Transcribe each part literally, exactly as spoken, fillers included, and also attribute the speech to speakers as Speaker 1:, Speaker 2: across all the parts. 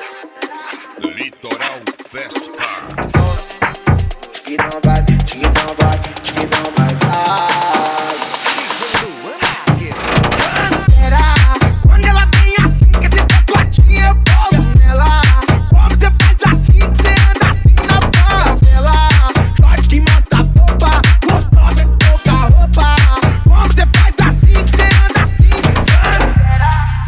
Speaker 1: Litoral Festa.
Speaker 2: Que não vai, que não vai, que não vai dar. Será? Quando ela vem assim, que esse pacotinho eu pouso nela. Como você faz assim, que você anda assim na favela? Nós que mata a boba, gostosa de pouca roupa. Como você faz assim, que você anda assim? Será?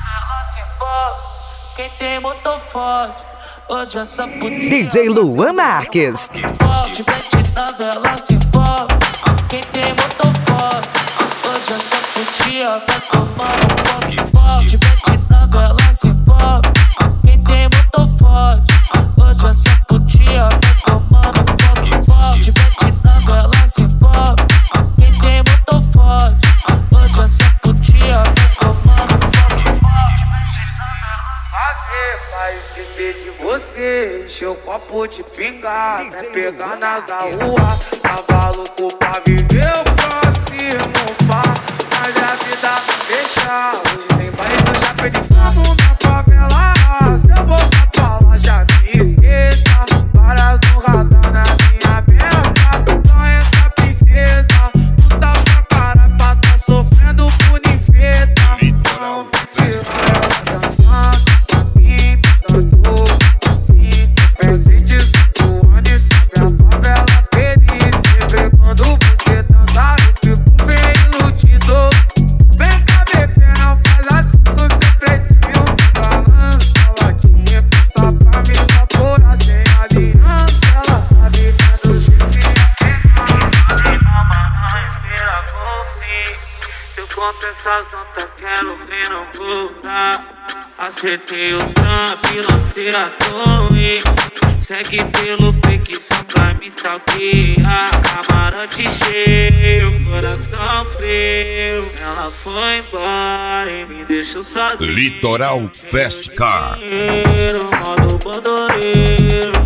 Speaker 3: Quem tem motor forte, hoje é só putinha.
Speaker 4: D J Luan Marques.
Speaker 3: Forte, vende na vela, se envolve. Quem tem motor forte, hoje é só putinha. Vai tomar um pouco forte, vende na vela, se envolve. Quem tem motor forte, hoje é só putinha. Vai tomar um pouco forte, vende na vela, se envolve. Quem tem motor forte, hoje é só putinha. Vai tomar um pouco forte,
Speaker 2: Fazer pra esquecer de você, encher o copo de pingar, né? Pegar nas rua, cavalo pra viver o próximo par. Mas a vida não deixa, hoje tem baile do já perdi como na favela. Se eu voltar pra lá já me esqueça, varas no radar na minha beca. Só essa princesa, puta pra cara pra tá sofrendo por ninfeta. Não me tira ela dançando.
Speaker 3: Essas notas quero ver não voltar. Acertei o trampo e lancei a torre. Segue pelo fake só pra me stalkear. Camarote cheio, coração frio. Ela foi embora e me deixou sozinho.
Speaker 1: Litoral Festa.
Speaker 3: Modo bandoleiro.